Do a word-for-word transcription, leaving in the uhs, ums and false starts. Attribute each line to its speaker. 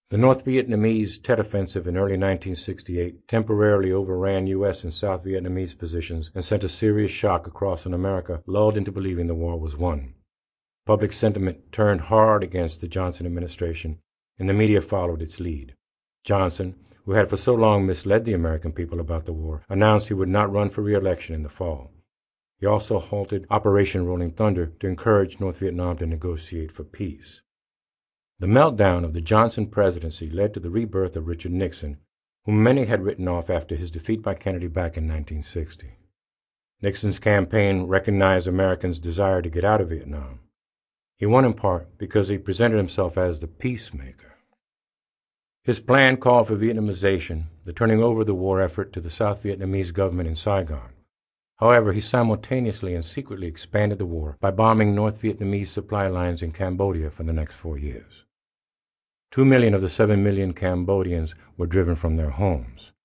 Speaker 1: The North Vietnamese Tet Offensive in early nineteen sixty-eight temporarily overran U S and South Vietnamese positions and sent a serious shock across an America lulled into believing the war was won. Public sentiment turned hard against the Johnson administration, and the media followed its lead. Johnson, who had for so long misled the American people about the war, announced he would not run for re-election in the fall. He also halted Operation Rolling Thunder to encourage North Vietnam to negotiate for peace. The meltdown of the Johnson presidency led to the rebirth of Richard Nixon, whom many had written off after his defeat by Kennedy back in nineteen sixty. Nixon's campaign recognized Americans' desire to get out of Vietnam. He won in part because he presented himself as the peacemaker. His plan called for Vietnamization, the turning over of the war effort to the South Vietnamese government in Saigon. However, he simultaneously and secretly expanded the war by bombing North Vietnamese supply lines in Cambodia for the next four years. Two million of the seven million Cambodians were driven from their homes.